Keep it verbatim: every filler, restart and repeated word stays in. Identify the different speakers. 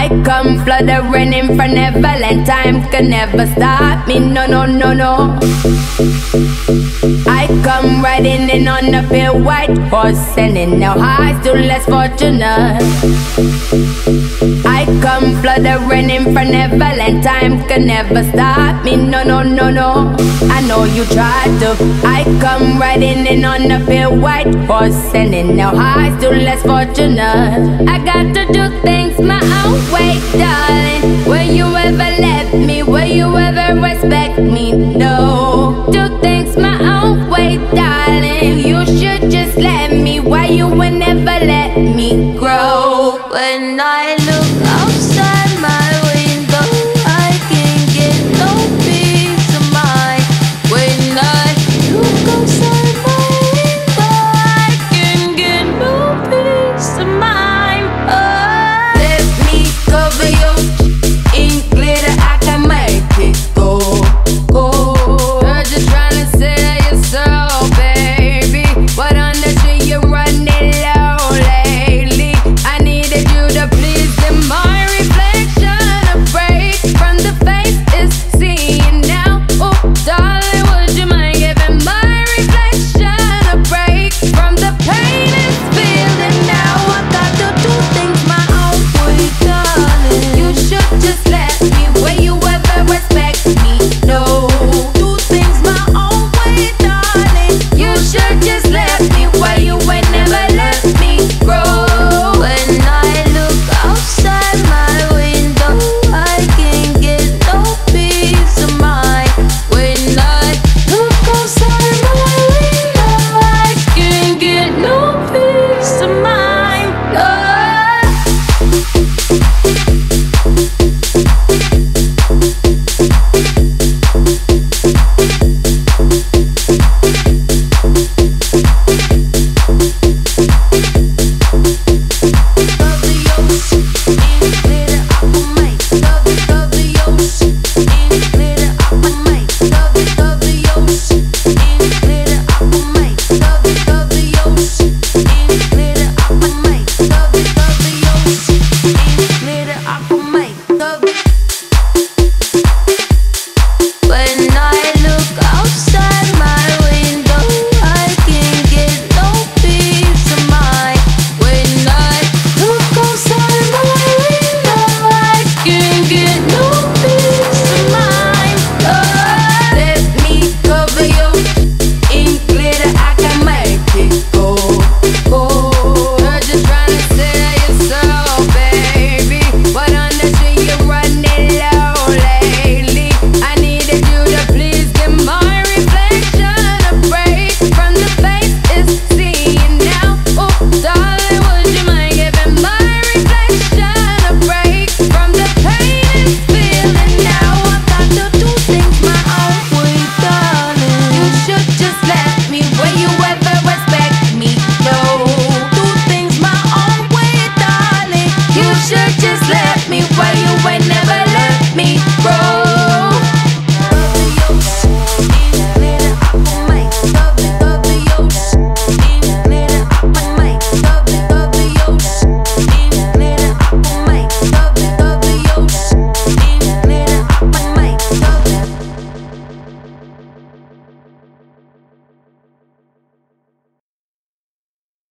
Speaker 1: I come fluttering in for Neverland. Time can never stop me, no, no, no, no. I come riding in on a pale white horse, sending no highs to less fortunate. I come fluttering in for Neverland. Time can never stop me, no, no, no, no. I know you tried to. I come riding in on a pale white horse, sending no highs to less fortunate. I got to do things my own way, darling. Will you ever let me? Will you ever respect me? No.